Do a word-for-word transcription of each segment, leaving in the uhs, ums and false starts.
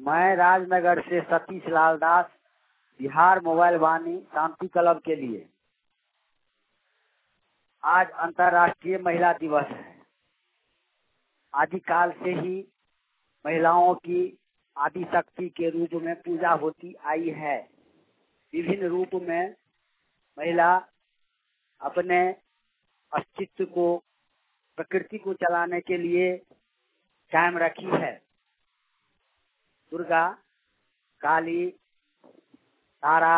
मैं राजनगर से Satish Lal Das, Bihar mobile Vani Shanti club के लिए। आज अंतर्राष्ट्रीय महिला दिवस है। आदिकाल से ही महिलाओं की आदि शक्ति के रूप में पूजा होती आई है। विभिन्न रूप में महिला अपने अस्तित्व को, प्रकृति को चलाने के लिए कायम रखी है। दुर्गा, काली, तारा,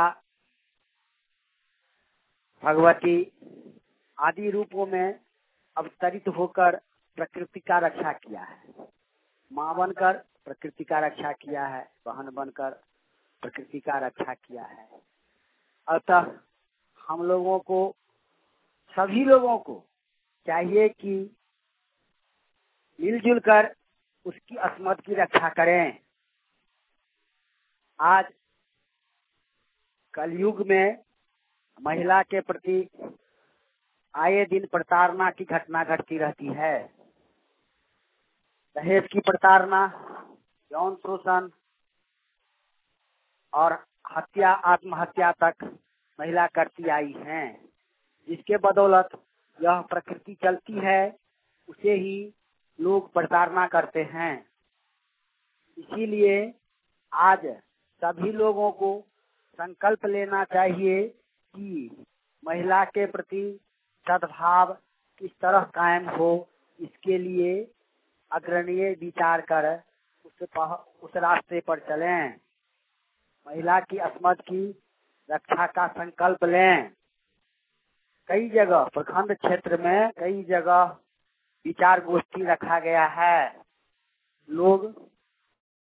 भगवती आदि रूपों में अवतरित होकर प्रकृति का रक्षा किया है। माँ बनकर प्रकृति का रक्षा किया है, बहन बनकर प्रकृति का रक्षा किया है। अतः हम लोगों को, सभी लोगों को चाहिए कि मिलजुल कर उसकी अस्मत की रक्षा करें। आज कलयुग में महिला के प्रति आए दिन प्रताड़ना की घटना घटती रहती है। दहेज की प्रताड़ना, यौन शोषण और हत्या, आत्महत्या तक महिला करती आई है। जिसके बदौलत यह प्रकृति चलती है, उसे ही लोग प्रताड़ना करते हैं। इसीलिए आज सभी लोगों को संकल्प लेना चाहिए कि महिला के प्रति सद्भाव किस तरह कायम हो, इसके लिए अग्रणीय विचार कर उस उस रास्ते पर चलें। महिला की अस्मत की रक्षा का संकल्प लें। कई जगह प्रखंड क्षेत्र में कई जगह विचार गोष्ठी रखा गया है। लोग